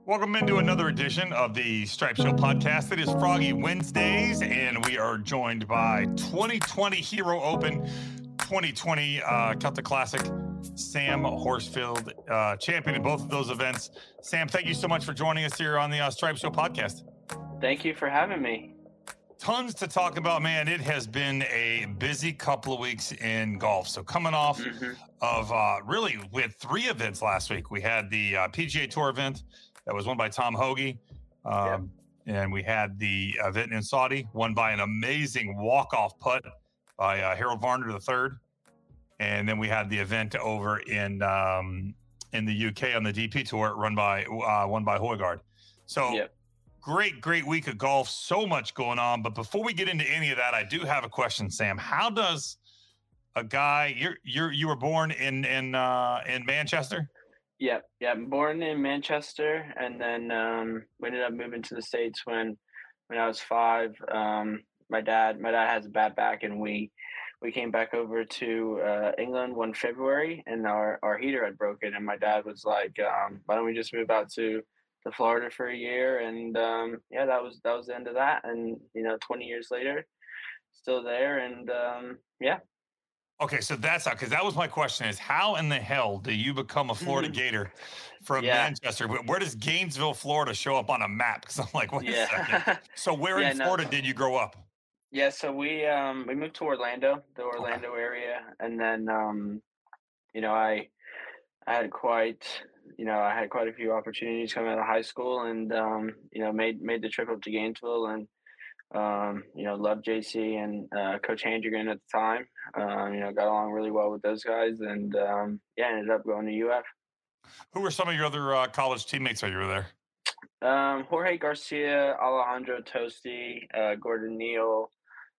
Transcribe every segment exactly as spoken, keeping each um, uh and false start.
Welcome into another edition of the Stripe Show podcast. It is Froggy Wednesdays, and we are joined by twenty twenty Hero Open, twenty twenty uh, Celtic Classic, Sam Horsfield, uh, champion in both of those events. Sam, thank you so much for joining us here on the uh, Stripe Show podcast. Thank you for having me. Tons to talk about, man. It has been a busy couple of weeks in golf. So coming off mm-hmm. of uh, really, we had three events last week. We had the uh, P G A Tour event that was won by Tom Hoge. Um, yep. And we had the event in Saudi, won by an amazing walk-off putt by uh, Harold Varner the third. And then we had the event over in um, in the U K on the D P Tour, run by uh, won by Højgaard. So yep. great, great week of golf. So much going on. But before we get into any of that, I do have a question, Sam. How does a guy you're you're you were born in in uh, in Manchester? Yeah, yeah. I'm born in Manchester, and then um, we ended up moving to the States when when I was five. Um, my dad, my dad has a bad back, and we we came back over to uh, England one February, and our, our heater had broken, and my dad was like, um, "Why don't we just move out to to Florida for a year?" And um, yeah, that was that was the end of that. And you know, twenty years later, still there, and um, yeah. Okay, so that's how, because that was my question is how in the hell do you become a Florida Gator from yeah. Manchester? Where does Gainesville, Florida show up on a map? Because I'm like, wait yeah. a second. So where yeah, in Florida no. did you grow up? Yeah, so we um, we moved to Orlando, the Orlando okay. area. And then, um, you know, I I had quite, you know, I had quite a few opportunities coming out of high school and, um, you know, made, made the trip up to Gainesville and, Um, you know, loved J C and uh, Coach Handrigan at the time. Um, you know, got along really well with those guys, and um, yeah, ended up going to U F. Who were some of your other uh, college teammates while you were there? Um, Jorge Garcia, Alejandro Tosti, uh, Gordon Neal,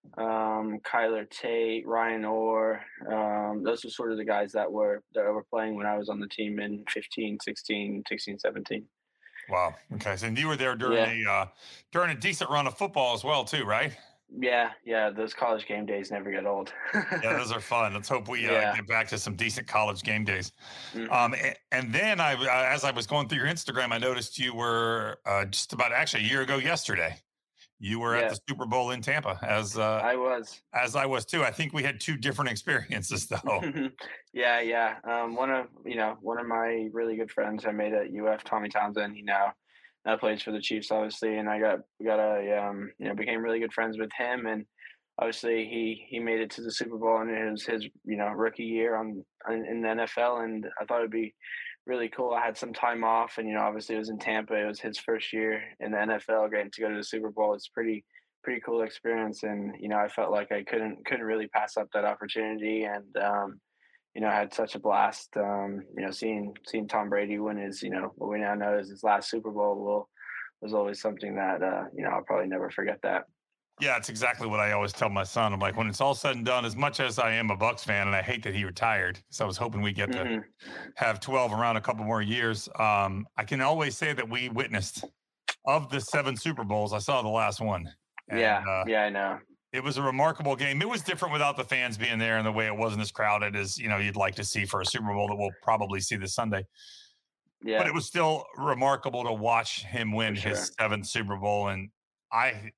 um, Kyler Tate, Ryan Orr. Um, those were sort of the guys that were that were playing when I was on the team in fifteen, sixteen, sixteen, seventeen. Wow. Okay. So you were there during yeah. a uh, during a decent run of football as well, too, right? Yeah, yeah. Those college game days never get old. Yeah, those are fun. Let's hope we uh, yeah. get back to some decent college game days. Mm-hmm. Um, and, and then I, uh, as I was going through your Instagram, I noticed you were uh, just about actually a year ago yesterday. You were yeah. at the Super Bowl in Tampa, as uh, I was, as I was too. I think we had two different experiences, though. yeah, yeah. Um, one of you know one of my really good friends I made at U F, Tommy Townsend. He now now plays for the Chiefs, obviously, and I got got a um, you know became really good friends with him, and obviously he he made it to the Super Bowl, and it was his you know rookie year on, on in the N F L, and I thought it'd be really cool. I had some time off, and you know, obviously it was in Tampa. It was his first year in the N F L, getting to go to the Super Bowl. It's pretty, pretty cool experience, and you know, I felt like I couldn't couldn't really pass up that opportunity, and um, you know, I had such a blast. Um, you know, seeing seeing Tom Brady win his, you know, what we now know is his last Super Bowl will was always something that uh, you know I'll probably never forget that. Yeah, it's exactly what I always tell my son. I'm like, when it's all said and done, as much as I am a Bucs fan, and I hate that he retired, so I was hoping we get mm-hmm. to have twelve around a couple more years. Um, I can always say that we witnessed of the seven Super Bowls. I saw the last one. And, yeah, uh, yeah, I know. It was a remarkable game. It was different without the fans being there, and the way it wasn't as crowded as you know you'd like to see for a Super Bowl that we'll probably see this Sunday. Yeah, but it was still remarkable to watch him win sure. his seventh Super Bowl, and I.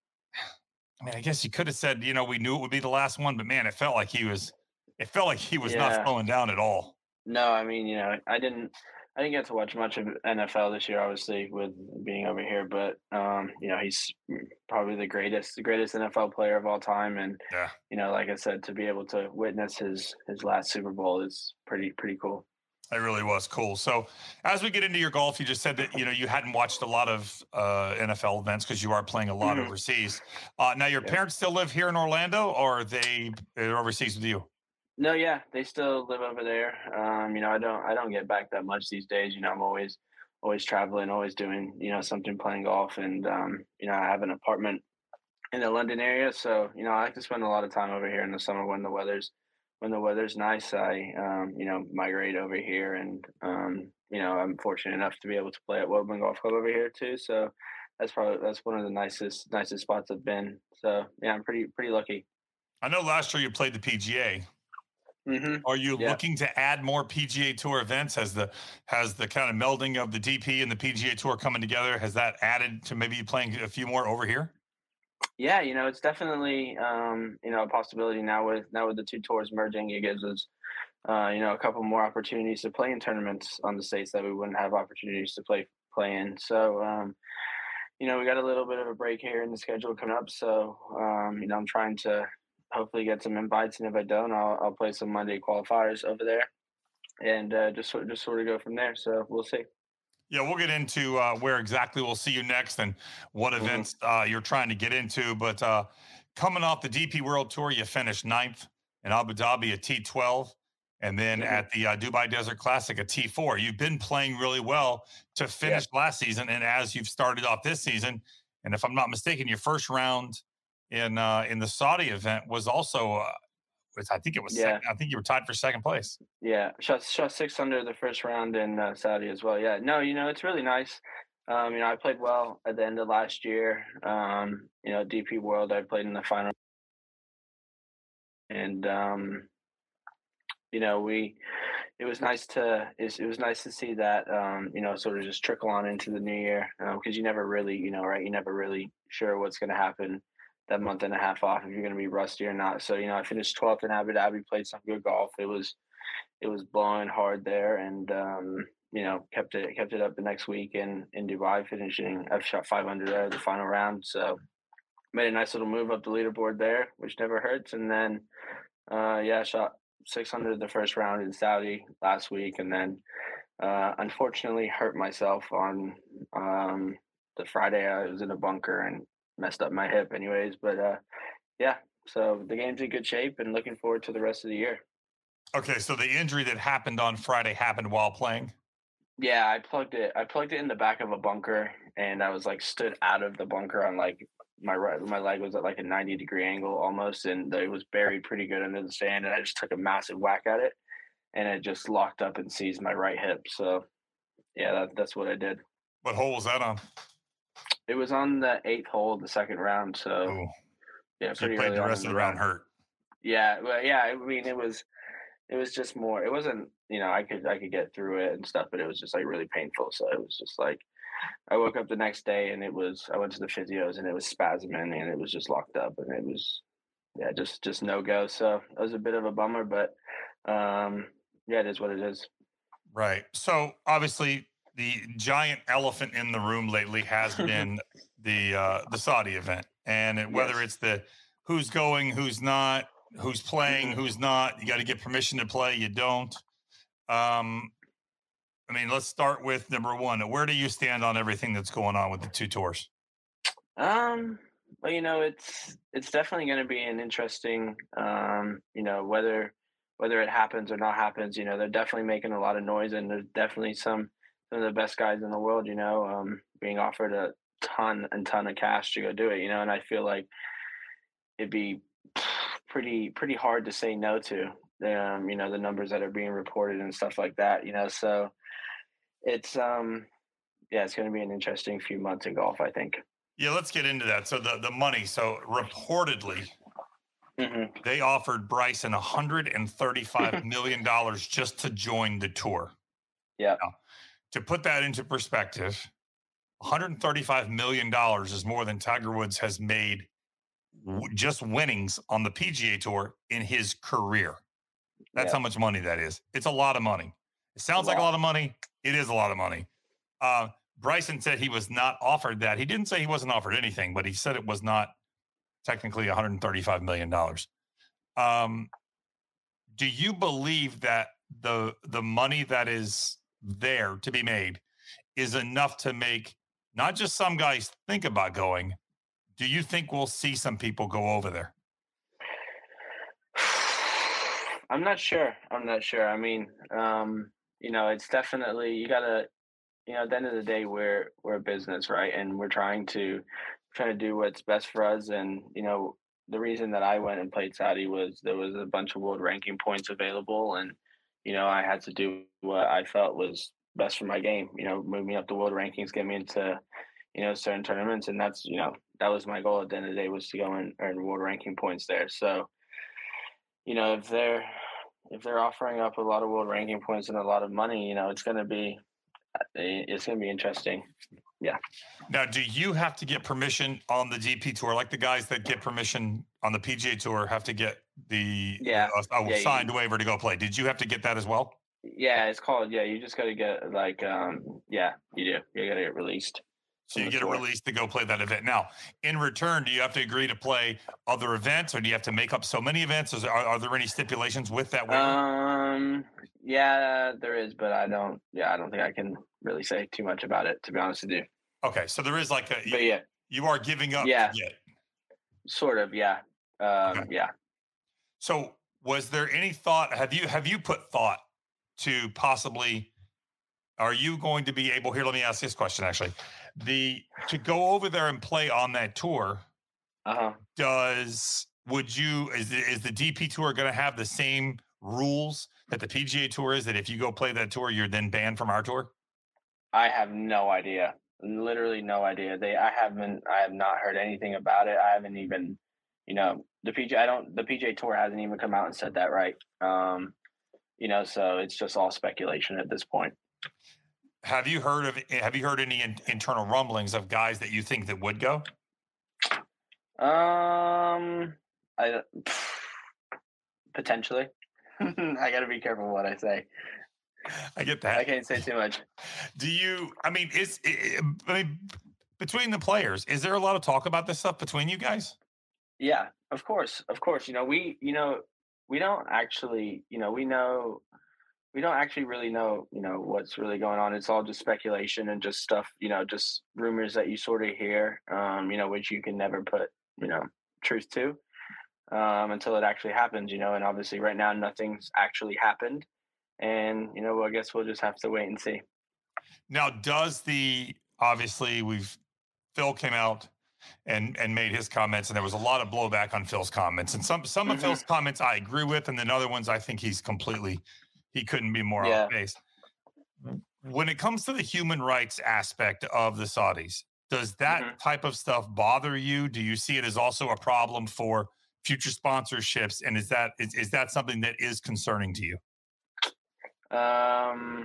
I mean, I guess you could have said, you know, we knew it would be the last one, but man, it felt like he was, it felt like he was yeah. not slowing down at all. No, I mean, you know, I didn't, I didn't get to watch much of N F L this year, obviously, with being over here, but, um, you know, he's probably the greatest, the greatest N F L player of all time. And, yeah. you know, like I said, to be able to witness his, his last Super Bowl is pretty, pretty cool. It really was cool. So as we get into your golf, you just said that, you know, you hadn't watched a lot of uh, N F L events because you are playing a lot mm-hmm. overseas. Uh, now, your yeah. parents still live here in Orlando, or are they they're overseas with you? No, yeah, they still live over there. Um, you know, I don't I don't get back that much these days. You know, I'm always always traveling, always doing, you know, something playing golf. And, um, you know, I have an apartment in the London area. So, you know, I like to spend a lot of time over here in the summer when the weather's when the weather's nice, I, um, you know, migrate over here, and, um, you know, I'm fortunate enough to be able to play at Woburn Golf Club over here too. So that's probably, that's one of the nicest, nicest spots I've been. So yeah, I'm pretty, pretty lucky. I know last year you played the P G A. Mhm. Are you Yeah. looking to add more P G A Tour events? Has the has the kind of melding of the D P and the P G A Tour coming together, has that added to maybe playing a few more over here? Yeah, you know, it's definitely um, you know, a possibility now with now with the two tours merging. It gives us uh, you know, a couple more opportunities to play in tournaments on the states that we wouldn't have opportunities to play play in. So um, you know, we got a little bit of a break here in the schedule coming up. So um, you know, I'm trying to hopefully get some invites, and if I don't, I'll I'll play some Monday qualifiers over there, and uh, just sort just sort of go from there. So we'll see. Yeah, we'll get into uh, where exactly we'll see you next and what Hmm. events uh, you're trying to get into. But uh, coming off the D P World Tour, you finished ninth in Abu Dhabi at T twelve, and then Hmm. at the uh, Dubai Desert Classic at T four. You've been playing really well to Yeah. finish last season, and as you've started off this season, and if I'm not mistaken, your first round in uh, in the Saudi event was also, uh, was- I think it was Yeah. second. I think you were tied for second place. Yeah, shot shot six under the first round in uh, Saudi as well. Yeah, no, you know it's really nice. Um, you know, I played well at the end of last year. Um, you know, D P World, I played in the final, and um, you know, we it was nice to it, it was nice to see that um, you know, sort of just trickle on into the new year because you never really, you know, right? You never really sure what's going to happen that month and a half off if you're going to be rusty or not. So you know, I finished twelfth in Abu Dhabi, played some good golf. It was it was blowing hard there, and um, you know kept it kept it up the next week in in Dubai, finishing. I've shot five hundred there the final round, so made a nice little move up the leaderboard there, which never hurts. And then uh, yeah, I shot six hundred the first round in Saudi last week, and then uh, unfortunately hurt myself on um, the Friday. I was in a bunker and messed up my hip, anyways. But uh, yeah, so the game's in good shape, and looking forward to the rest of the year. Okay, so the injury that happened on Friday happened while playing. Yeah, I plugged it. I plugged it in the back of a bunker, and I was like stood out of the bunker on like my right, my leg was at like a ninety degree angle almost, and it was buried pretty good under the sand. And I just took a massive whack at it, and it just locked up and seized my right hip. So yeah, that, that's what I did. What hole was that on? It was on the eighth hole of the second round, so Oh, yeah, so you pretty played early the on rest in of the the round round. hurt. Yeah, well, yeah. I mean, it was it was just more. It wasn't, you know, I could I could get through it and stuff, but it was just like really painful. So it was just like I woke up the next day and it was I went to the physios and it was spasming and it was just locked up and it was yeah just just no go. So it was a bit of a bummer, but um yeah, it is what it is. Right. So obviously, the giant elephant in the room lately has been the uh, the Saudi event, and it, whether Yes. it's the who's going, who's not, who's playing, Hmm. who's not, you got to get permission to play. You don't. Um, I mean, let's start with number one. Where do you stand on everything that's going on with the two tours? Um. Well, you know, it's it's definitely going to be an interesting, um, you know, whether whether it happens or not happens. You know, they're definitely making a lot of noise, and there's definitely some some of the best guys in the world. You know, um, being offered a ton and ton of cash to go do it. You know, and I feel like it'd be pretty pretty hard to say no to. Um, you know, the numbers that are being reported and stuff like that. You know, so it's um, yeah, it's going to be an interesting few months in golf, I think. Yeah, let's get into that. So the the money. So reportedly, Hmm. they offered Bryson one hundred thirty-five million dollars just to join the tour. Yeah. Now, to put that into perspective, one hundred thirty-five million dollars is more than Tiger Woods has made w- just winnings on the P G A Tour in his career. That's Yeah, how much money that is. It's a lot of money. It it's a sounds like a lot. lot of money. It is a lot of money. Uh, Bryson said he was not offered that. He didn't say he wasn't offered anything, but he said it was not technically one hundred thirty-five million dollars. Um, do you believe that the the money that is there to be made is enough to make not just some guys think about going? Do you think we'll see some people go over there? I'm not sure. I'm not sure. I mean, um, you know, it's definitely you gotta, you know, at the end of the day, we're we're a business, right? And we're trying to trying to do what's best for us. And you know, the reason that I went and played Saudi was there was a bunch of world ranking points available, and you know, I had to do what I felt was best for my game. You know, move me up the world rankings, get me into you know certain tournaments, and that's you know that was my goal at the end of the day was to go and earn world ranking points there. So you know, if they're if they're offering up a lot of world ranking points and a lot of money, you know, it's going to be it's going to be interesting. Yeah. Now, do you have to get permission on the D P tour, like the guys that get permission on the P G A tour have to get the Yeah. uh, a yeah, signed you, waiver to go play? Did you have to get that as well? yeah, it's called. Yeah, you just got to get like, um, yeah, you do. You got to get released. So you get a release to go play that event. Now, in return, do you have to agree to play other events, or do you have to make up so many events? Is, are, are there any stipulations with that waiver? Um, yeah, there is, but I don't. Yeah, I don't think I can really say too much about it, to be honest with you. Okay, so there is like a. But yeah, you are giving up. Yeah, to get. Sort of. Yeah. Um, Okay. Yeah. So, was there any thought? Have you have you put thought to possibly? Are you going to be able? Here, let me ask this question. Actually, the to go over there and play on that tour. Uh huh. Does would you is the, is the D P tour going to have the same rules that the P G A tour is? That if you go play that tour, you're then banned from our tour? I have no idea. Literally no idea. They. I haven't. I have not heard anything about it. I haven't even. You know, the P G. I don't. The P G A tour hasn't even come out and said that, right? Um, you know, so it's just all speculation at this point. Have you heard of? Have you heard any in, internal rumblings of guys that you think that would go? Um, I potentially. I got to be careful what I say. I get that. I can't say too much. Do you? I mean, is I mean, between the players, is there a lot of talk about this stuff between you guys? Yeah, of course, of course. You know, we, you know, we don't actually, you know, we know, we don't actually really know, you know, what's really going on. It's all just speculation and just stuff, you know, just rumors that you sort of hear, um, you know, which you can never put, you know, truth to, um, until it actually happens, you know. And obviously, right now, nothing's actually happened, and you know, well, I guess we'll just have to wait and see. Now, does the obviously we've Phil came out and and made his comments, and there was a lot of blowback on Phil's comments, and some some Mhm. of Phil's comments I agree with, and then other ones I think he's completely he couldn't be more Yeah. off base. When it comes to the human rights aspect of the Saudis, does that Mhm. type of stuff bother you? Do you see it as also a problem for future sponsorships, and is that is, is that something that is concerning to you? Um,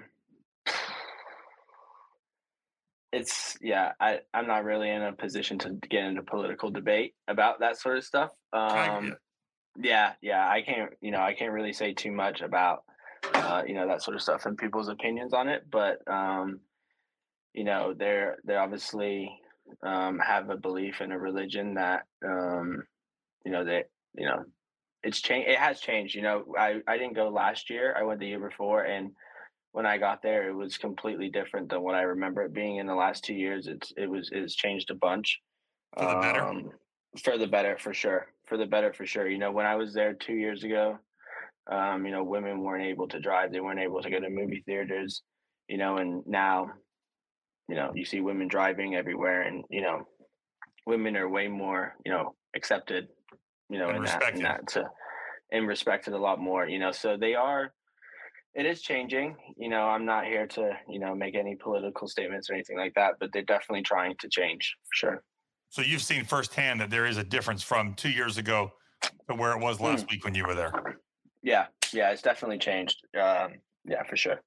it's yeah. I I'm not really in a position to get into political debate about that sort of stuff. I, Um, yeah, yeah. I can't. You know, I can't really say too much about uh, you know, that sort of stuff and people's opinions on it. But um, you know, they're they obviously um have a belief in a religion that um you know they you know it's changed. It has changed. You know, I I didn't go last year. I went the year before, and when I got there, it was completely different than what I remember it being in the last two years. It's it was it's changed a bunch, for the better. um, for the better for sure. For the better for sure. You know, when I was there two years ago, um, you know, women weren't able to drive. They weren't able to go to movie theaters. You know, and now, you know, you see women driving everywhere, and you know, women are way more, you know, accepted. You know, And in that in respected. that to and respected a lot more. You know, so they are it is changing. You know, I'm not here to, you know, make any political statements or anything like that, but they're definitely trying to change for sure. So you've seen firsthand that there is a difference from two years ago to where it was last Mm. week when you were there. Yeah. Yeah. It's definitely changed. Um, yeah, for sure.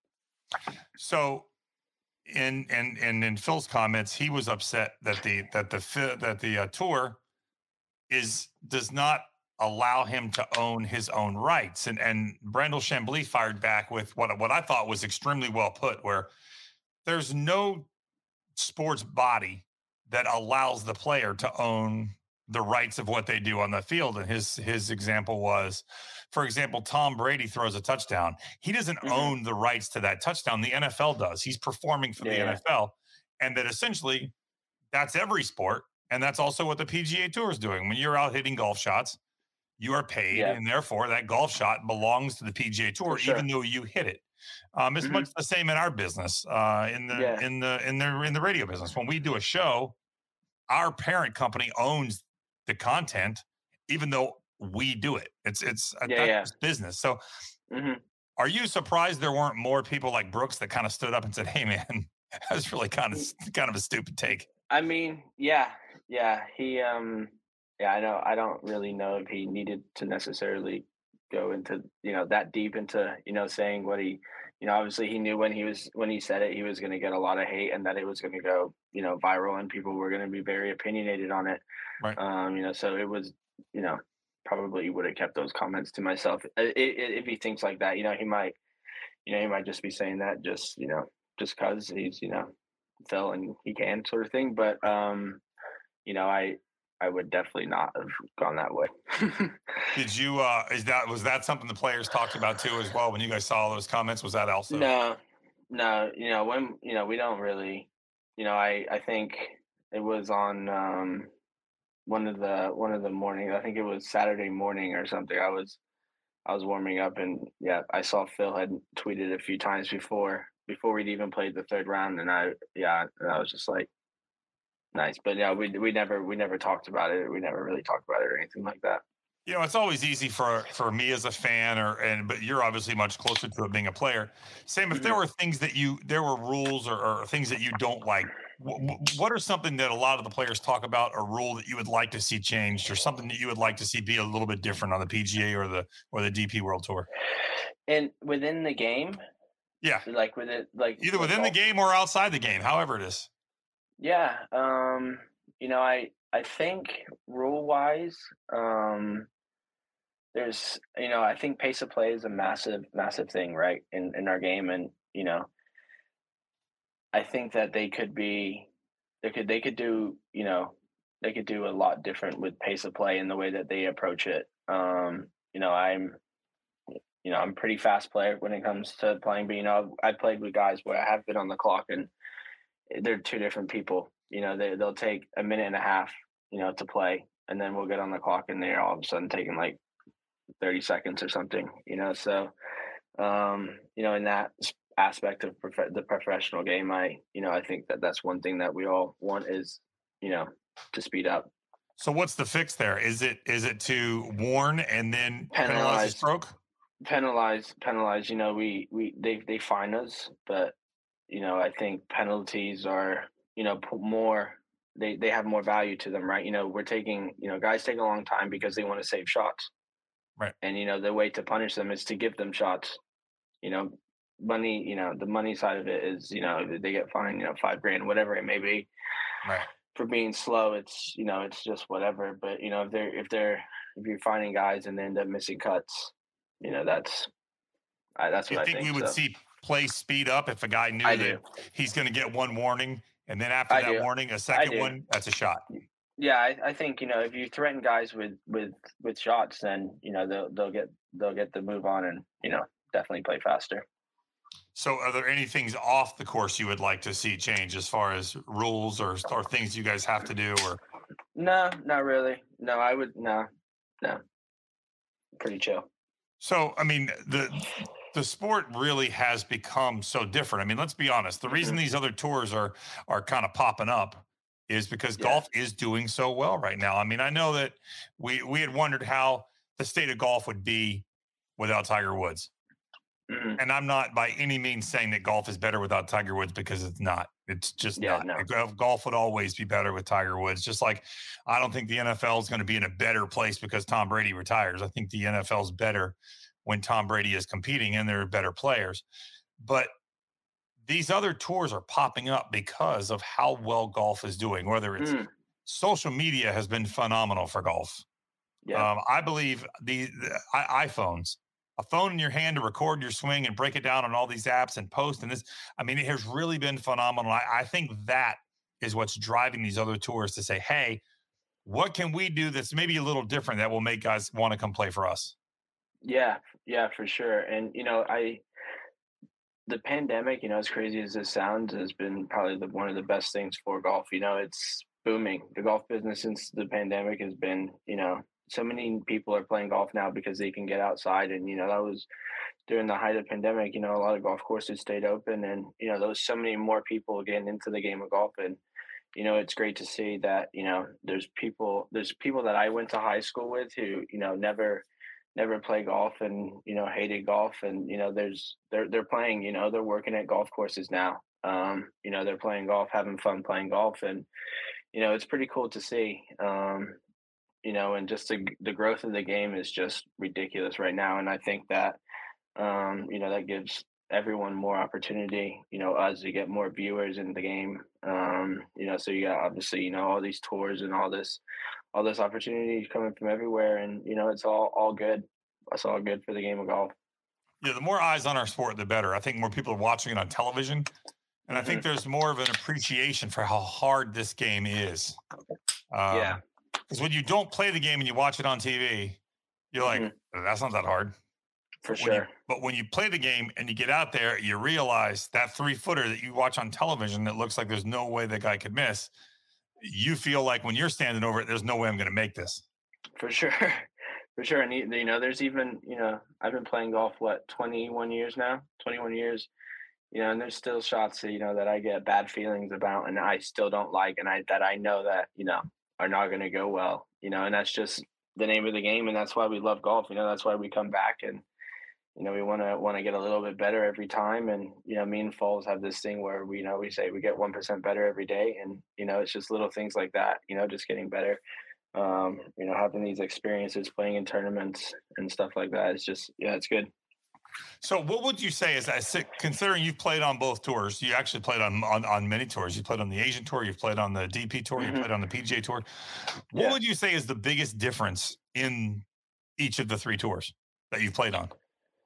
So, in and and in Phil's comments, he was upset that the that the fi- that the uh, tour is does not allow him to own his own rights. And and Brandel Chambly fired back with what what I thought was extremely well put, where there's no sports body that allows the player to own the rights of what they do on the field. And his his example was, for example, Tom Brady throws a touchdown. He doesn't Mhm. own the rights to that touchdown. The N F L does. He's performing for the Yeah. N F L. And that essentially that's every sport. And that's also what the P G A Tour is doing. When you're out hitting golf shots, you are paid, Yeah. and therefore that golf shot belongs to the P G A Tour, For sure. even though you hit it. Um, it's Mhm. much the same in our business, uh, in the Yeah. in the in the in the radio business. When we do a show, our parent company owns the content, even though we do it. It's it's uh, Yeah, that's yeah. just business. So, hmm are you surprised there weren't more people like Brooks that kind of stood up and said, "Hey, man, that's really kind of kind of a stupid take." I mean, yeah, yeah. He, um, yeah. I know. I don't really know if he needed to necessarily go into, you know, that deep into, you know, saying what he, you know, obviously he knew when he was when he said it, he was going to get a lot of hate and that it was going to go, you know, viral and people were going to be very opinionated on it. Right. Um, you know, so it was, you know, probably would have kept those comments to myself. I- I- If he thinks like that, you know, he might, you know, he might just be saying that just, you know, just because he's, you know, Phil and he can sort of thing. But um, you know, I I would definitely not have gone that way. Did you? Uh, is that was that something the players talked about too as well when you guys saw all those comments? Was that also? No, no, you know, when you know, we don't really, you know, I I think it was on um one of the one of the mornings. I think it was Saturday morning or something. I was I was warming up and yeah, I saw Phil had tweeted a few times before before we'd even played the third round and I yeah, and I was just like nice. But yeah, we we never we never talked about it. We never really talked about it or anything like that. You know, it's always easy for for me as a fan, or and but you're obviously much closer to it being a player. Same, if there Mhm. were things that you there were rules or, or things that you don't like. wh- wh- What are something that a lot of the players talk about, a rule that you would like to see changed, or something that you would like to see be a little bit different on the P G A or the or the D P World Tour? And within the game, Yeah, like with it like either like within the golf. game or outside the game, however it is. Yeah, um, you know, I I think rule wise, um, there's you know, I think pace of play is a massive, massive thing, right, in in our game, and you know, I think that they could be, they could they could do, you know, they could do a lot different with pace of play and the way that they approach it. Um, you know, I'm you know, I'm a pretty fast player when it comes to playing, but you know, I've, I've played with guys where I have been on the clock and they're two different people. You know, they they'll take a minute and a half, you know, to play, and then we'll get on the clock, and they're all of a sudden taking like thirty seconds or something. You know, so um, you know, in that aspect of prof- the professional game, I you know, I think that that's one thing that we all want is you know to speed up, So what's the fix there? Is it is it to warn and then penalize the penalize, stroke? penalize, penalize. You know, we we they they fine us, but you know, I think penalties are, you know, p- more they they have more value to them, right? You know, we're taking, you know, guys take a long time because they want to save shots. Right. And you know, the way to punish them is to give them shots. You know, money, you know, the money side of it is, you know, they get fined, you know, five grand, whatever it may be Right. for being slow. It's, you know, it's just whatever. But, you know, if they're if they're if you're finding guys and they end up missing cuts, you know, that's I, that's You what I think we think. would So see play speed up if a guy I knew that do. he's going to get one warning, and then after I that do. warning, a I second do. one, that's a shot? Yeah, I, I think you know if you threaten guys with with with shots, then you know they'll they'll get they'll get the move on and you know definitely play faster. So, are there any things off the course you would like to see change as far as rules or or things you guys have to do? Or No, not really. No, I would no, no, pretty chill. so, I mean, the the sport really has become so different. I mean, let's be honest. The reason Hmm. these other tours are are kind of popping up is because Yeah. golf is doing so well right now. I mean, I know that we we had wondered how the state of golf would be without Tiger Woods. Hmm. And I'm not by any means saying that golf is better without Tiger Woods, because it's not. It's just Yeah. not. No. Golf golf would always be better with Tiger Woods. Just like I don't think the N F L is going to be in a better place because Tom Brady retires. I think the N F L is better when Tom Brady is competing and there are better players. But these other tours are popping up because of how well golf is doing. Whether it's Mm, social media has been phenomenal for golf. yeah. Um, I believe the, the I, iPhones, a phone in your hand to record your swing and break it down on all these apps and post and this. I mean, it has really been phenomenal. I, I think that is what's driving these other tours to say, "Hey, what can we do that's maybe a little different that will make guys want to come play for us?" Yeah. Yeah. For sure. And you know, I the pandemic, you know, as crazy as this sounds, has been probably the, one of the best things for golf. You know, it's booming. The golf business since the pandemic has been, you know, so many people are playing golf now because they can get outside. And, you know, that was during the height of pandemic, you know, a lot of golf courses stayed open and, you know, there was so many more people getting into the game of golf. And, you know, it's great to see that, you know, there's people, there's people that I went to high school with who, you know, never, never play golf and you know hated golf and you know there's they're they're playing you know they're working at golf courses now um you know they're playing golf having fun playing golf and you know it's pretty cool to see um you know, and just the the growth of the game is just ridiculous right now. And I think that, um, you know, that gives everyone more opportunity, you know, us to get more viewers in the game. Um, you know, so you got obviously, you know, all these tours and all this all this opportunity coming from everywhere, and you know, it's all all good. It's all good for the game of golf. Yeah, the more eyes on our sport, the better. I think more people are watching it on television, and I think Hmm. there's more of an appreciation for how hard this game is. Yeah. Um, because when you don't play the game and you watch it on T V, you're like, Hmm. that's not that hard. For But when you sure. but when you play the game and you get out there, you realize that three footer that you watch on television that looks like there's no way that guy could miss. You feel like when you're standing over it, there's no way I'm going to make this. For sure. For sure. And you you know, there's even, you know, I've been playing golf what, twenty-one years now, twenty-one years, you know, and there's still shots that, you know, that I get bad feelings about and I still don't like, and I that I know that, you know, are not going to go well, you know, and that's just the name of the game, and that's why we love golf, you know, that's why we come back, and you know, we want to want to get a little bit better every time. And you know, me and Foles have this thing where we, you know, we say we get one percent better every day, and you know, it's just little things like that, you know, just getting better. Um, you know, having these experiences, playing in tournaments and stuff like that. It's just, yeah, it's good. So, what would you say is that considering you've played on both tours, you actually played on, on on many tours. You played on the Asian tour, you've played on the D P tour, you Hmm. played on the P G A tour. What Yeah. would you say is the biggest difference in each of the three tours that you've played on?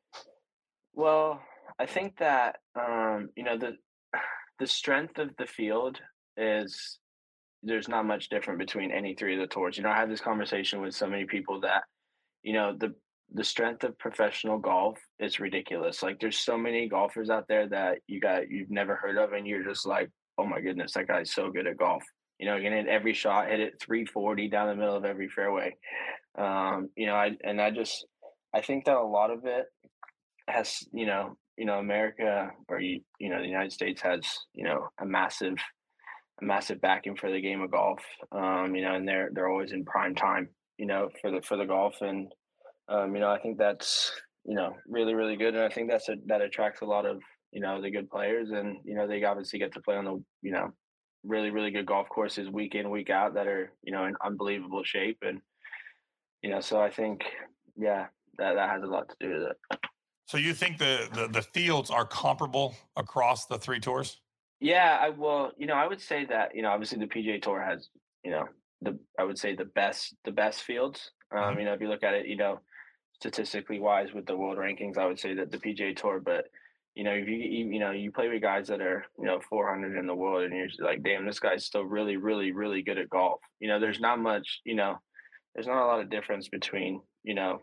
Well, I think that um, you know, the the strength of the field is there's not much different between any three of the tours. You know, I had this conversation with so many people that you know the the strength of professional golf is ridiculous. Like there's so many golfers out there that you got you've never heard of, and you're just like, oh my goodness, that guy's so good at golf. You know, you can hit every shot, hit it three forty down the middle of every fairway. Um, you know, I and I just I think that a lot of it has, you know, you know, America or you, you know, the United States has, you know, a massive a massive backing for the game of golf. Um, you know, and they're they're always in prime time, you know, for the for the golf, and um, you know, I think that's, you know, really, really good. And I think that's a, that attracts a lot of, you know, the good players. And, you know, they obviously get to play on the, you know, really, really good golf courses week in, week out that are, you know, in unbelievable shape. And, you know, so I think, yeah, that, that has a lot to do with it. So, you think the the, the fields are comparable across the three tours? Yeah, I will, you know, I would say that, you know, obviously the P G A Tour has, you know, the, I would say the best, the best fields. Um, Mhm. you know, if you look at it, you know, statistically wise with the world rankings, I would say that the P G A Tour. But you know, if you you, you know you play with guys that are you know four hundred in the world, and you're just like, damn, this guy's still really, really, really good at golf. You know, there's not much. You know, there's not a lot of difference between you know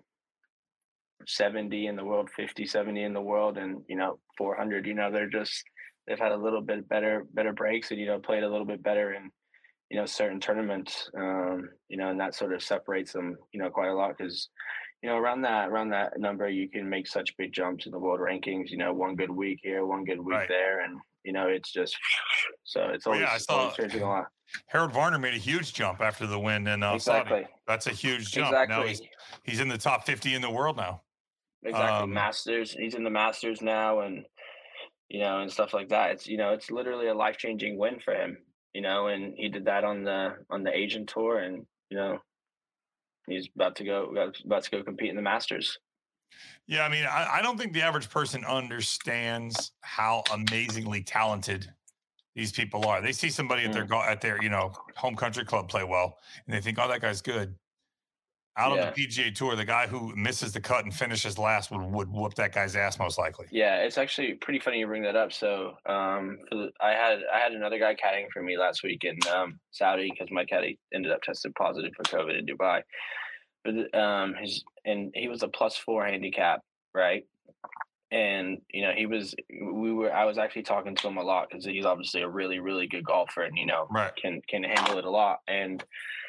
seventy in the world, fifty, seventy in the world, and you know four hundred. You know, they're just they've had a little bit better better breaks, and you know played a little bit better in you know certain tournaments. Um, you know, and that sort of separates them. You know, quite a lot because you know, around that around that number, you can make such big jumps in the world rankings. You know, one good week here, one good week Right. there, and you know, it's just so it's Well, yeah, I always always saw changing a lot. Harold Varner made a huge jump after the win in uh, Saudi. Exactly, That's a huge jump. Now he's exactly, he's in the top fifty in the world now. exactly. Um, Masters, he's in the Masters now, and you know, and stuff like that. It's you know, it's literally a life changing win for him. You know, and he did that on the on the Asian tour, and you know, he's about to go about to go compete in the Masters. yeah, I mean, I, I don't think the average person understands how amazingly talented these people are. They see somebody at their Mm, go- at their you know home country club play well, and they think, oh, that guy's good. Out on the yeah. P G A Tour, the guy who misses the cut and finishes last would, would whoop that guy's ass most likely. Yeah, it's actually pretty funny you bring that up. So, um, for the, I had I had another guy caddying for me last week in um, Saudi because my caddy ended up tested positive for COVID in Dubai. But um, his and he was a plus four handicap, right? And you know he was we were I was actually talking to him a lot because he's obviously a really really good golfer and you know Right. can can handle it a lot. And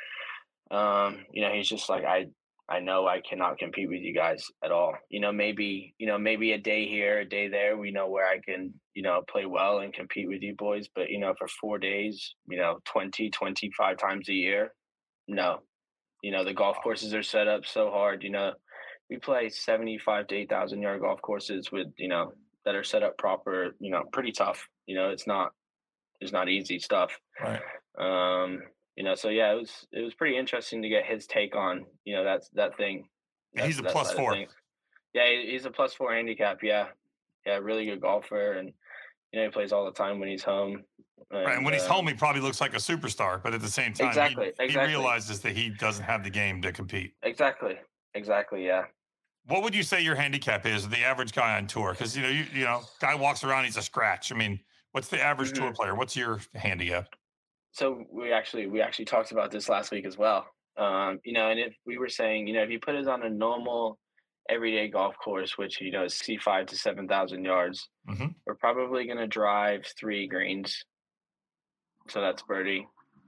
um, you know, he's just like, I I know I cannot compete with you guys at all. You know, maybe, you know, maybe a day here, a day there, we know where I can, you know, play well and compete with you boys. But, you know, for four days, you know, twenty, twenty-five times a year, no. You know, the golf Wow. courses are set up so hard, you know. We play seventy-five to eight thousand yard golf courses with, you know, that are set up proper, you know, pretty tough. You know, it's not it's not easy stuff. Right. Um, you know, so yeah, it was it was pretty interesting to get his take on, you know, that's that thing, And that he's a that plus side of four. things. Yeah, he, he's a plus four handicap. Yeah, yeah, really good golfer, and you know he plays all the time when he's home. Right. And And when he's home, um, he probably looks like a superstar, but at the same time, he exactly, he exactly, realizes that he doesn't have the game to compete. exactly, exactly. Yeah. What would you say your handicap is, the average guy on tour? Because you know, you you know, guy walks around, he's a scratch. I mean, what's the average tour hmm player? What's your handicap? So we actually we actually talked about this last week as well. Um, you know, and if we were saying, you know, if you put us on a normal everyday golf course, which you know is C five to seven thousand yards, Hmm. we're probably gonna drive three greens. So that's birdie.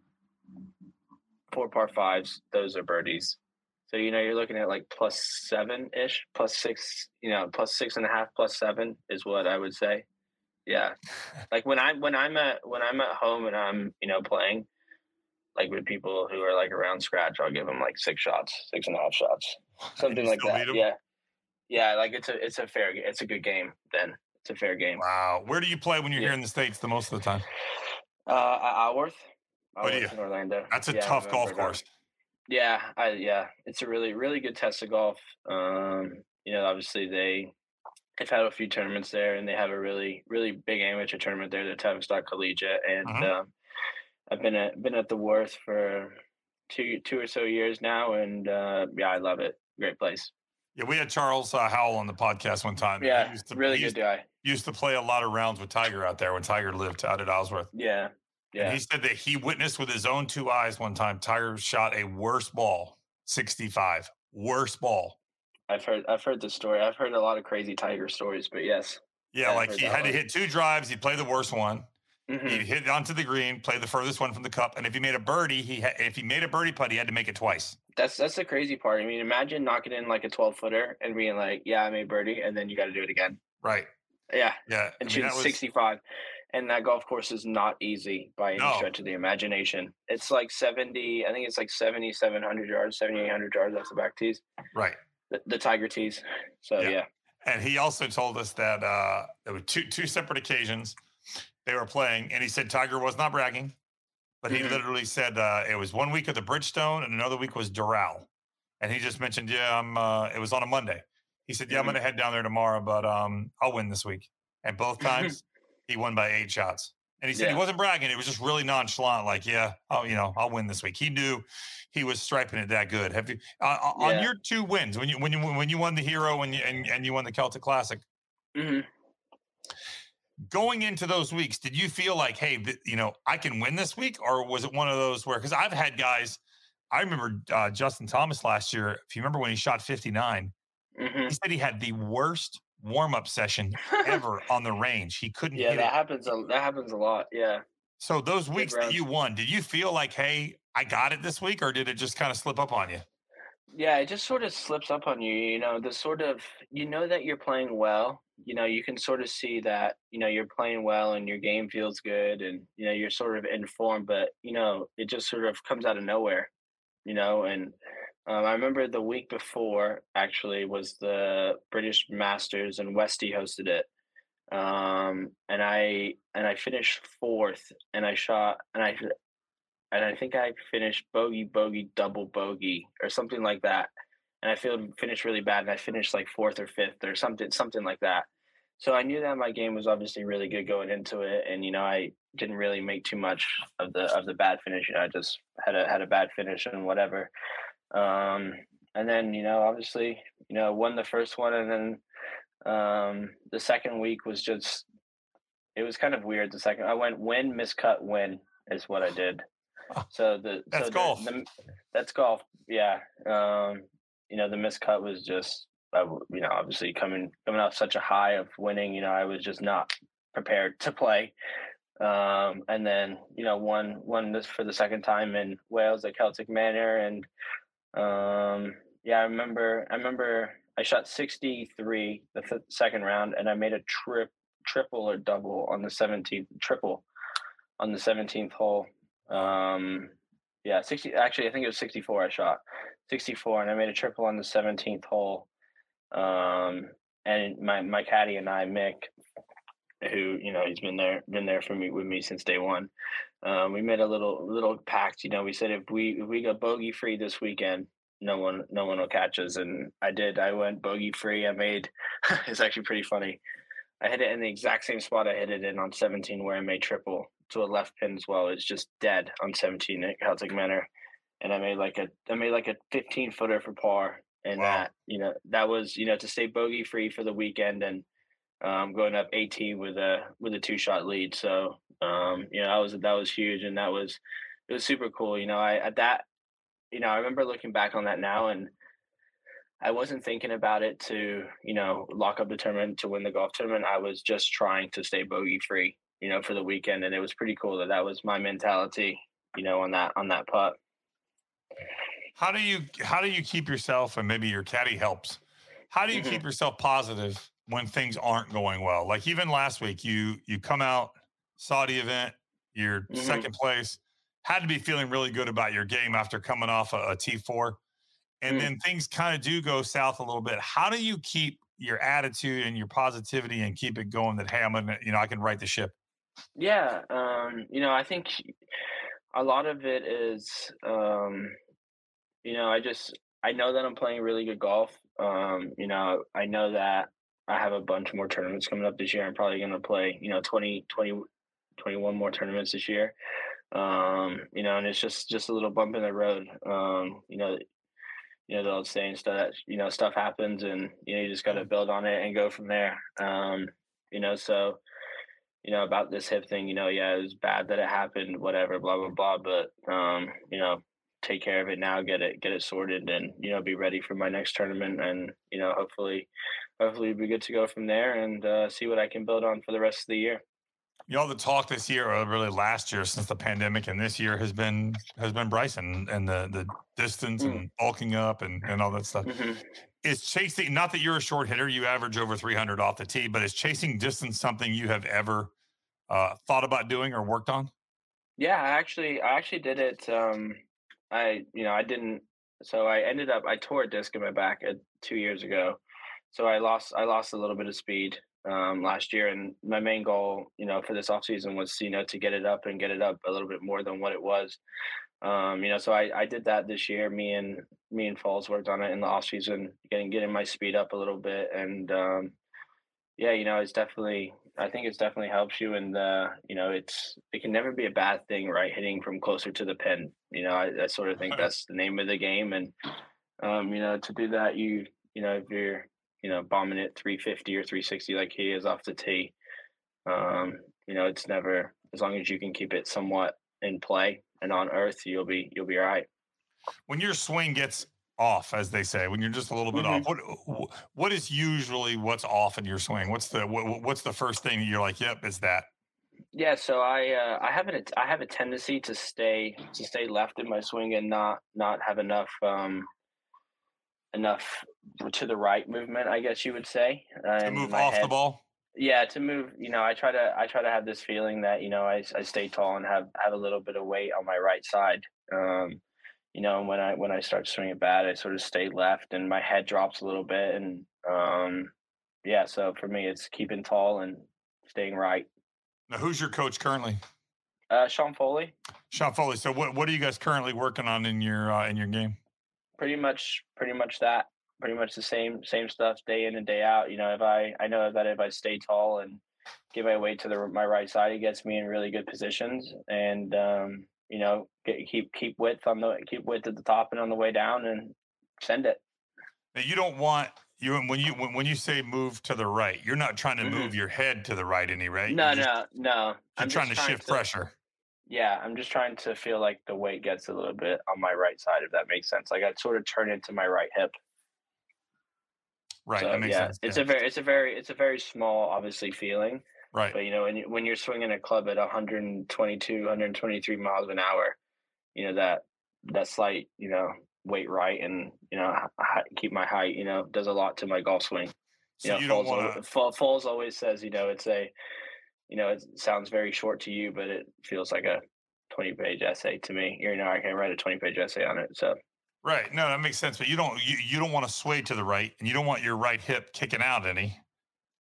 Four par fives, those are birdies. So you know you're looking at like plus seven ish, plus six, you know, plus six and a half, plus seven is what I would say. Yeah, like when I when I'm at when I'm at home and I'm you know playing like with people who are like around scratch, I'll give them like six shots, six and a half shots, And something you like still that. beat him? Yeah, yeah, like it's a it's a fair it's a good game. Then it's a fair game. Wow. Where do you play when you're Yeah, here in the States the most of the time? uh, at Alworth, Oh, do you? Alworth in Orlando. That's a Yeah, tough golf November. No. course. Yeah, I yeah, it's a really really good test of golf. Um, you know, obviously they they've had a few tournaments there, and they have a really really big amateur tournament there, the Tavistock Collegiate, and Hmm. um, I've been at been at the Worth for two two or so years now, and uh, yeah, I love it. Great place. Yeah, we had Charles uh, Howell on the podcast one time, and he Yeah, used to really he good used guy. used to play a lot of rounds with Tiger out there when Tiger lived out at Osworth. Yeah, And yeah. he said that he witnessed with his own two eyes one time Tiger shot a worse ball, sixty-five, worse ball. I've heard I've heard the story. I've heard a lot of crazy Tiger stories, but yes, Yeah, I've like heard he that had to one. hit two drives. He'd play the worst one. He'd hmm hit onto the green, play the furthest one from the cup, and if he made a birdie, he ha- if he made a birdie putt, he had to make it twice. That's that's the crazy part. I mean, imagine knocking in like a twelve footer and being like, "Yeah, I made birdie," and then you got to do it again. Right. Yeah, Yeah. and I mean, shooting that was sixty-five, and that golf course is not easy by any no. stretch of the imagination. It's like seventy. I think it's like seventy-seven hundred yards, seventy-eight hundred yards. That's the back tees, Right. the, the Tiger tees. So Yeah. yeah. And he also told us that uh, there were two two separate occasions they were playing, and he said Tiger was not bragging, but he hmm literally said uh, it was one week at the Bridgestone and another week was Doral, and he just mentioned, yeah, I'm. Uh, it was on a Monday. He said, yeah, I'm hmm going to head down there tomorrow, but um, I'll win this week. And both times he won by eight shots. And he said he yeah. wasn't bragging; it was just really nonchalant, like, yeah, oh, you know, I'll win this week. He knew he was striping it that good. Have you uh, uh, on Yeah. your two wins when you when you when you won the Hero and you and, and you won the Celtic Classic? hmm Going into those weeks, did you feel like, hey, th- you know, I can win this week? Or was it one of those where, because I've had guys, I remember uh, Justin Thomas last year, if you remember when he shot fifty-nine, hmm he said he had the worst warm up session ever on the range. He couldn't yeah, hit it. that happens. A, that happens a lot. Yeah. So those Good weeks that rounds. you won, did you feel like, hey, I got it this week? Or did it just kind of slip up on you? Yeah, it just sort of slips up on you, you know, the sort of you know that you're playing well. You know, you can sort of see that, you know, you're playing well and your game feels good and you know, you're sort of in form, but you know, it just sort of comes out of nowhere, you know, and um, I remember the week before actually was the British Masters and Westy hosted it. Um and I and I finished fourth and I shot and I and I think I finished bogey, bogey, double bogey, or something like that. And I feel finished really bad, and I finished like fourth or fifth or something, something like that. So I knew that my game was obviously really good going into it, and you know I didn't really make too much of the of the bad finish. You know, I just had a had a bad finish and whatever. Um, and then you know obviously you know won the first one, and then um, the second week was just it was kind of weird. The second I went win, miscut, win is what I did. So the That's so the golf. the that's golf. Yeah. Um, you know, the miscut was just uh, you know, obviously coming coming off such a high of winning, you know, I was just not prepared to play. Um, and then, you know, won won this for the second time in Wales at Celtic Manor and um yeah, I remember I remember I shot sixty-three the th- second round and I made a trip triple or double on the seventeenth triple on the seventeenth hole. Um, yeah, sixty. Actually, I think it was sixty-four. I shot sixty-four, and I made a triple on the seventeenth hole. Um, and my my caddy and I, Mick, who, you know, he's been there been there for me with me since day one. Um, we made a little little pact. You know, we said if we if we go bogey free this weekend, no one no one will catch us. And I did. I went bogey free. I made. It's actually pretty funny. I hit it in the exact same spot I hit it in on seventeen, where I made triple to a left pin as well. It's just dead on seventeen at Celtic Manor, and I made like a I made like a fifteen footer for par, and Wow. that you know that was you know to stay bogey free for the weekend, and um, going up eighteen with a with a two shot lead. So um, you know that was that was huge, and that was it was super cool. You know, I at that you know I remember looking back on that now, and I wasn't thinking about it to, you know, lock up the tournament to win the golf tournament. I was just trying to stay bogey free, you know, for the weekend, and it was pretty cool that that was my mentality, you know, on that on that putt. How do you how do you keep yourself, and maybe your caddy helps? How do you Hmm. keep yourself positive when things aren't going well? Like even last week, you you come out, saw the event, you're Hmm. second place, had to be feeling really good about your game after coming off a, a T four, and Mm. then things kind of do go south a little bit. How do you keep your attitude and your positivity and keep it going? That hey, I'm gonna, you know, I can right the ship. Yeah, um, you know, I think a lot of it is, um, you know, I just I know that I'm playing really good golf. Um, you know, I know that I have a bunch more tournaments coming up this year. I'm probably going to play, you know, twenty, twenty, twenty-one more tournaments this year. Um, you know, and it's just just a little bump in the road. Um, you know, you know the old saying, stuff that you know stuff happens, and you know you just got to build on it and go from there. Um, you know, so you know about this hip thing. You know, yeah, it was bad that it happened. Whatever, blah blah blah. But um, you know, take care of it now. Get it get it sorted, and you know, be ready for my next tournament. And you know, hopefully, hopefully, be good to go from there and uh, see what I can build on for the rest of the year. You know, the talk this year, or really last year since the pandemic, and this year has been has been Bryson and the the distance Mm. and bulking up and and all that stuff. Hmm. Is chasing, not that you're a short hitter, you average over three hundred off the tee, but is chasing distance something you have ever uh, thought about doing or worked on? Yeah, I actually I actually did it. Um, I you know I didn't. So I ended up I tore a disc in my back uh, two years ago. So I lost I lost a little bit of speed um, last year, and my main goal, you know, for this off season was you know to get it up and get it up a little bit more than what it was. Um, you know, so I I did that this year. Me and me and Falls worked on it in the off season, getting getting my speed up a little bit, and um, yeah, you know, it's definitely I think it's definitely helps you, and uh, you know, it's it can never be a bad thing, right? Hitting from closer to the pin. You know, I, I sort of think that's the name of the game, and um, you know, to do that, you you know, if you're you know bombing it three fifty or three sixty like he is off the tee, um, you know, it's never as long as you can keep it somewhat in play and on earth, you'll be you'll be all right. When your swing gets off, as they say, when you're just a little bit off, Mm-hmm. what what is usually what's off in your swing? What's the what, what's the first thing that you're like, yep, it's that? Yeah, so I uh, I have an I have a tendency to stay to stay left in my swing and not not have enough um, enough to the right movement, I guess you would say, uh, To in move my off the head. ball? Yeah, to move, you know, I try to I try to have this feeling that you know I, I stay tall and have have a little bit of weight on my right side. Um, you know, and when I when I start swinging it bad, I sort of stay left, and my head drops a little bit, and um, yeah. So for me, it's keeping tall and staying right. Now, who's your coach currently? Uh, Sean Foley. Sean Foley. So what what are you guys currently working on in your uh, in your game? Pretty much pretty much that. Pretty much the same same stuff day in and day out. You know, if I I know that if I stay tall and give my weight to the my right side, it gets me in really good positions, and um, you know, get, keep keep width on the keep width at the top and on the way down, and send it. Now, you don't want you when you when, when you say move to the right, you're not trying to Hmm. move your head to the right any, right? You're No, just no, no. you're I'm trying just to trying shift to. pressure. Yeah, I'm just trying to feel like the weight gets a little bit on my right side, if that makes sense. Like I sort of turn into my right hip. Right. That So makes yeah, sense. it's Yeah. a very, it's a very, it's a very small, obviously feeling, Right. but you know, when you, when you're swinging a club at one twenty-two, one twenty-three miles an hour, you know that that slight, you know, weight right, and you know, h- keep my height, you know, does a lot to my golf swing. You So know, you don't Foles, want al- to. Fo- Foles always says, you know, it's a, you know, it sounds very short to you, but it feels like a twenty page essay to me. You know, I can write a twenty page essay on it. So Right. No, that makes sense. But you don't you, you don't want to sway to the right, and you don't want your right hip kicking out any.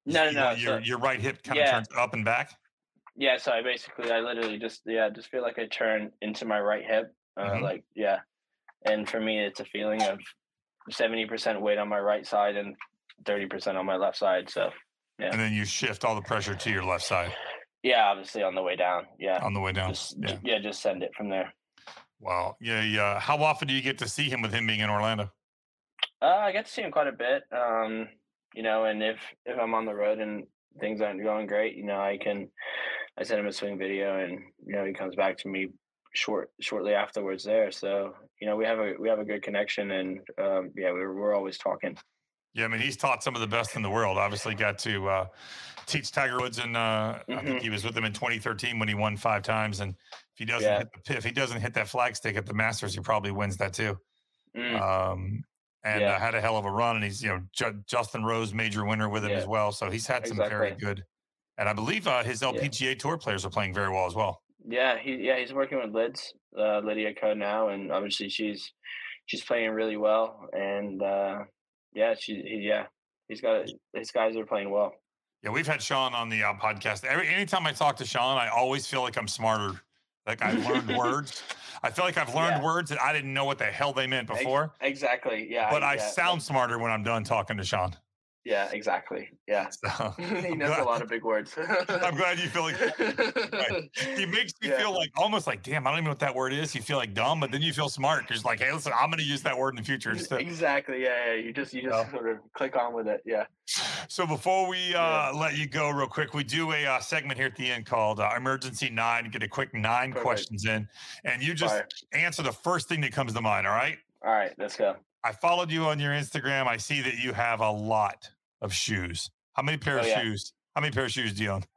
No, no, You no. want So your your right hip kind of yeah, turns up and back. yeah. So I basically, I literally just, yeah, just feel like I turn into my right hip. Uh, Hmm. like, yeah. And for me, it's a feeling of seventy percent weight on my right side and thirty percent on my left side. So, yeah. And then you shift all the pressure to your left side Yeah, obviously on the way down. Yeah. on the way down. Just, j- Yeah. yeah, just send it from there. Wow. Yeah. Yeah. How often do you get to see him with him being in Orlando? Uh, I get to see him quite a bit. Um, you know, and if if I'm on the road and things aren't going great, you know, I can I send him a swing video, and you know, he comes back to me short shortly afterwards there. So you know, we have a we have a good connection, and um, yeah, we're we're always talking. Yeah, I mean, he's taught some of the best in the world. Obviously, got to uh, teach Tiger Woods, and uh, I think Hmm. he was with him in twenty thirteen when he won five times. And if he doesn't Yeah. hit the if he doesn't hit that flag stick at the Masters, he probably wins that too. Mm, Um, and uh, yeah. had a hell of a run. And he's you know Ju- Justin Rose major winner with him Yeah. as well. So he's had some very Exactly. good. And I believe uh, his Yeah. L P G A Tour players are playing very well as well. Yeah. He yeah he's working with Lids, uh, Lydia Ko now, and obviously she's she's playing really well, and uh, yeah, she he, yeah he's got his guys are playing well. Yeah, we've had Sean on the uh, podcast. Every anytime I talk to Sean, I always feel like I'm smarter. Like I've learned words. I feel like I've learned Yeah. words that I didn't know what the hell they meant Ex- before. exactly. Yeah. But I- I Yeah. sound smarter when I'm done talking to Sean. Yeah, exactly. Yeah. So He I'm knows a glad, lot of big words. I'm glad you feel like right. He makes me Yeah, feel like almost like, damn, I don't even know what that word is. You feel like dumb, but then you feel smart because like, hey, listen, I'm going to use that word in the future instead. exactly. Yeah, yeah. You just you just Yeah. sort of click on with it. Yeah. So before we Yeah. uh, let you go, real quick, we do a uh, segment here at the end called uh, Emergency Nine. Get a quick nine Perfect. questions in, and you just Fire. answer the first thing that comes to mind. All right. All right, let's go. I followed you on your Instagram. I see that you have a lot of shoes. How many pair Oh, of yeah. shoes? How many pair of shoes do you own?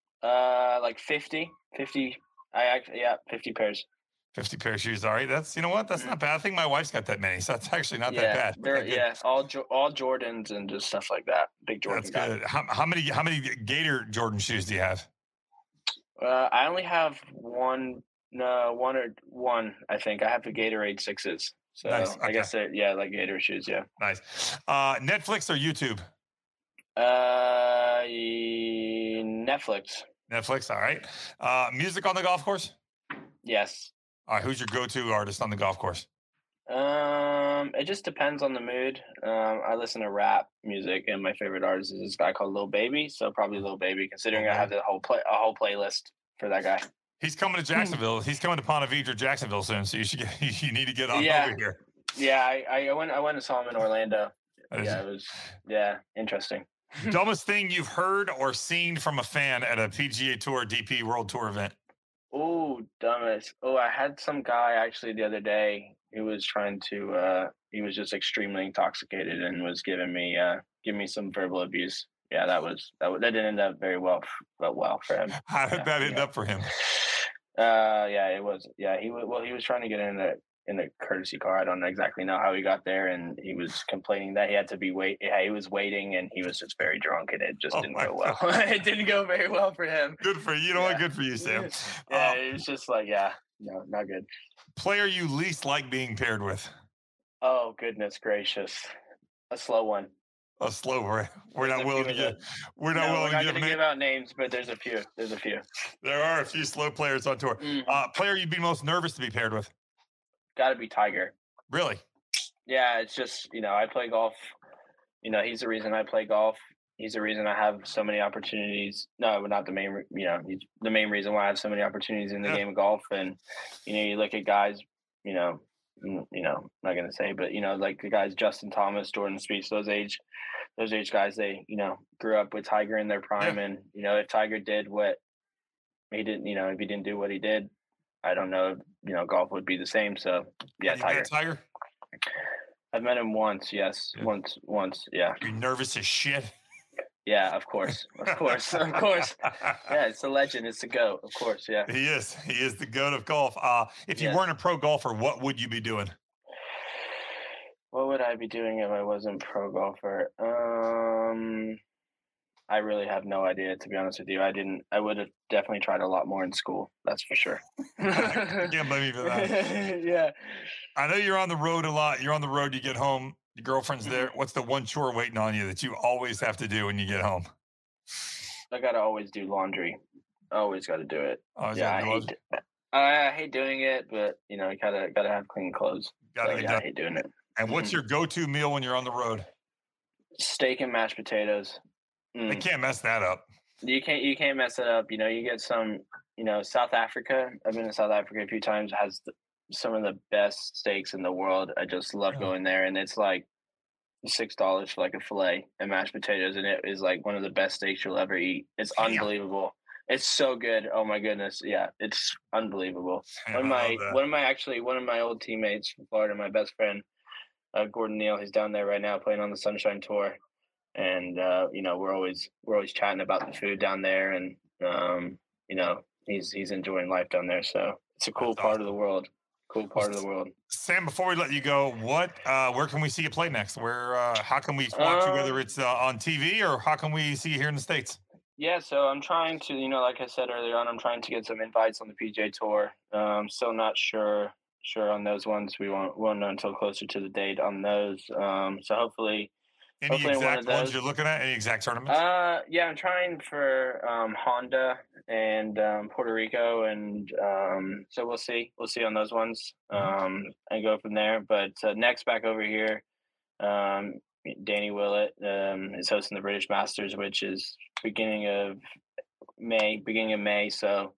Uh, like fifty, fifty. I actually yeah, fifty pairs. fifty pair of shoes. All right. That's, you know what? That's Mhm. not bad. I think my wife's got that many. So that's actually not Yeah, that bad. they're Okay, good. yeah, all Jo- all Jordans and just stuff like that. Big Jordan That's guy. good. How, how many, how many Gator Jordan shoes do you have? Uh, I only have one. No, one or one. I think I have the Gatorade sixes. So Nice, I okay. guess they're yeah, like Gator shoes. Yeah. Nice. Uh, Netflix or YouTube? Uh, ye- Netflix. Netflix. All right. Uh, music on the golf course? Yes. All right. Who's your go-to artist on the golf course? Um, it just depends on the mood. Um, I listen to rap music, and my favorite artist is this guy called Lil Baby. So probably Lil Baby, considering Lil I have the whole play a whole playlist for that guy. He's coming to Jacksonville. He's coming to Ponte Vedra, Jacksonville soon. So you should get, you need to get on Yeah. over here. Yeah, I, I went I went and saw him in Orlando. That is- Yeah, it was yeah interesting. Dumbest thing you've heard or seen from a fan at a P G A Tour D P World Tour event? Oh, dumbest. Oh, I had some guy actually the other day who was trying to. Uh, he was just extremely intoxicated and was giving me uh, giving me some verbal abuse. Yeah, that was that. That didn't end up very well, but well for him. How did Yeah, that end yeah. up for him? Uh, yeah, it was. Yeah, he was. Well, he was trying to get in the in the courtesy car. I don't exactly know how he got there, and he was complaining that he had to be wait. Yeah, he was waiting, and he was just very drunk, and it just Oh didn't my go well. it didn't go very well for him. Good for you. You know what? Yeah. Good for you, Sam. Yeah, Uh, it was just like, yeah, no, not good. player you least like being paired with? Oh goodness gracious, a slow one. A slow. We're, we're There's not a willing to few of get. We're not No, willing we're not to give. gonna Na- give out names, but there's a few. There's a few. there are a few slow players on tour. Mm, Uh, player you'd be most nervous to be paired with? Got to be Tiger. Really? Yeah, it's just you know I play golf. You know he's the reason I play golf. He's the reason I have so many opportunities. No, not the main. re- You know, he's the main reason why I have so many opportunities in the Yeah. game of golf. And you know, you look at guys. You know, mm, you know, I'm not gonna say, but you know, like the guys Justin Thomas, Jordan Spieth, those age, those age guys. They you know grew up with Tiger in their prime, and you know if Tiger did what he didn't, you know, if he didn't do what he did, I don't know. If, you know, golf would be the same. So yeah, Have you Tiger. met Tiger? I've met him once. Yes, Yeah. once, once. Yeah, You're nervous as shit. yeah. Of course, of course, of course. Yeah, it's a legend. It's a goat. Of course. Yeah. He is. He is the goat of golf. Uh, if you Yes. weren't a pro golfer, what would you be doing? What would I be doing if I wasn't pro golfer? Um, I really have no idea. To be honest with you, I didn't. I would have definitely tried a lot more in school. That's for sure. I can't blame you for that. Yeah. I know you're on the road a lot. You're on the road. You get home. Your girlfriend's there. What's the one chore waiting on you that you always have to do when you get home? I gotta always do laundry. Always got to do it. Oh, is Yeah, that I hate. yours? d- I, I hate doing it, but you know, gotta gotta have clean clothes. Got to So get yeah, I done. hate doing it. And what's hmm your go-to meal when you're on the road? Steak and mashed potatoes. They Mm. can't mess that up. You can't you can't mess it up. You know, you get some. You know, South Africa. I've been to South Africa a few times. Has the, some of the best steaks in the world. I just love Yeah. going there, and it's like six dollars for like a fillet and mashed potatoes, and it is like one of the best steaks you'll ever eat. It's Damn. unbelievable. It's so good. Oh my goodness, yeah, it's unbelievable. One Man, of I love my that. one of my actually one of my old teammates from Florida, my best friend, uh, Gordon Neal. He's down there right now playing on the Sunshine Tour, and uh, you know we're always we're always chatting about the food down there, and um, you know he's he's enjoying life down there. So it's a cool That's part of the awesome. world. Cool Well, part of the world. Sam, before we let you go, what, uh, where can we see you play next? Where, uh, how can we watch you? Whether Um, it's uh, on T V or how can we see you here in the states? Yeah, so I'm trying to, you know, like I said earlier on, I'm trying to get some invites on the P G A Tour. Um, still not sure sure on those ones. We won't won't know until closer to the date on those. Um, so hopefully, Any hopefully in one of exact ones you're those. looking at? Any exact tournaments? Uh, yeah, I'm trying for um, Honda and um, Puerto Rico, and um, so we'll see. We'll see on those ones, Mhm. um, and go from there. But uh, next back over here, um, Danny Willett um, is hosting the British Masters, which is beginning of May, beginning of May. So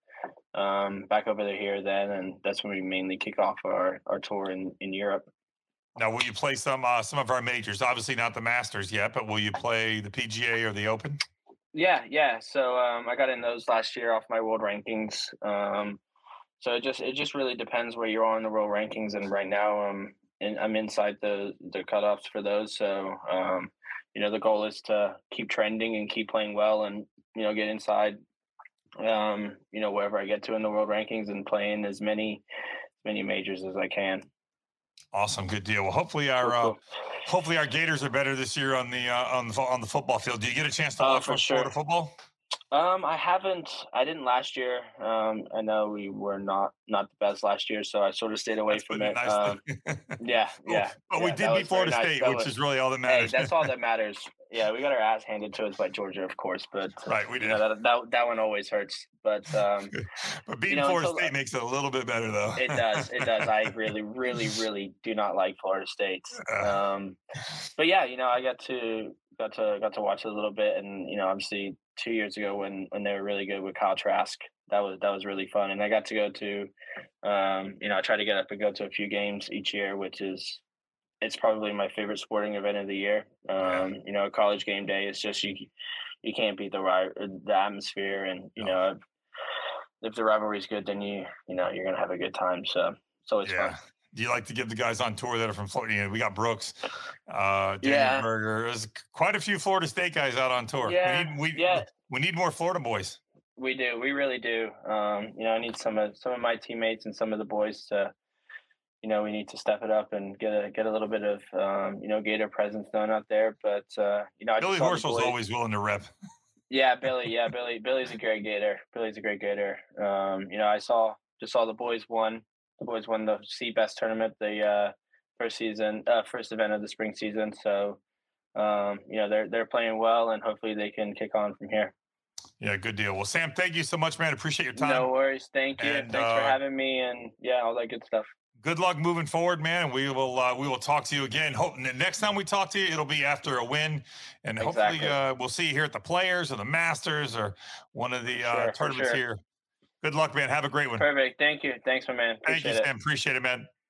um, back over there here then, and that's when we mainly kick off our, our tour in, in Europe. Now, will you play some uh, some of our majors? Obviously, not the Masters yet, but will you play the P G A or the Open? Yeah, yeah. So um, I got in those last year off my world rankings. Um, so it just it just really depends where you are in the world rankings, and right now um, in, I'm inside the the cutoffs for those. So um, you know the goal is to keep trending and keep playing well, and you know get inside um, you know wherever I get to in the world rankings and playing as many many majors as I can. Awesome, good deal. Well, hopefully our Cool, uh, cool. hopefully our Gators are better this year on the uh, on the fo- on the football field. Do you get a chance to Oh, watch for much sure. Florida football? Um, I haven't. I didn't last year. Um, I know we were not not the best last year, so I sort of stayed away That's from putting it it. nicely. Um, yeah, Oh, yeah, but we yeah. That did beat was very Florida nice. State, That which was. is really all that Hey, matters. that's all that matters. Yeah, we got our ass handed to us by Georgia, of course, but uh, Right, we you did. know that that that one always hurts. But um, But you beating know, Florida until State makes it a little bit better, though. it does, it does. I really, really, really do not like Florida State. Uh, Um, but yeah, you know, I got to got to got to watch it a little bit, and you know, obviously two years ago when when they were really good with Kyle Trask, that was that was really fun, and I got to go to, um, you know, I try to get up and go to a few games each year, which is it's probably my favorite sporting event of the year. yeah, Um, you know, college game day is just you you can't beat the ri- the atmosphere, and you no, know, if the rivalry's good, then you you know you're gonna have a good time. So it's always fun. yeah. Do you like to give the guys on tour that are from Florida? You know, we got Brooks, uh, Daniel Yeah, Berger. There's quite a few Florida State guys out on tour. We yeah, need we yeah. we need more Florida boys. We do. We really do. Um, you know, I need some of some of my teammates and some of the boys to, you know, we need to step it up and get a get a little bit of um, you know, Gator presence known out there. But uh, you know, I just Billy saw the Horschel's boys. always willing to rep. Yeah, Billy. Yeah, Billy. Billy's a great Gator. Billy's a great Gator. Um, you know, I saw just saw the boys won. The boys won the Sea Best tournament, the uh, first season, uh, first event of the spring season. So um, you know, they're they're playing well, and hopefully they can kick on from here. Yeah, good deal. Well, Sam, thank you so much, man. Appreciate your No time. worries. Thank you. And Thanks for uh, having me, and yeah, all that good stuff. good luck moving forward, man. And we will uh, we will talk to you again. Hope n- next time we talk to you, it'll be after a win, and hopefully Exactly. uh, we'll see you here at the Players or the Masters or one of the uh, Sure, for tournaments sure. here. Good luck, man. Have a great one. Perfect. Thank you. Thanks, my man. Thank you, Appreciate it. Sam. Appreciate it, man.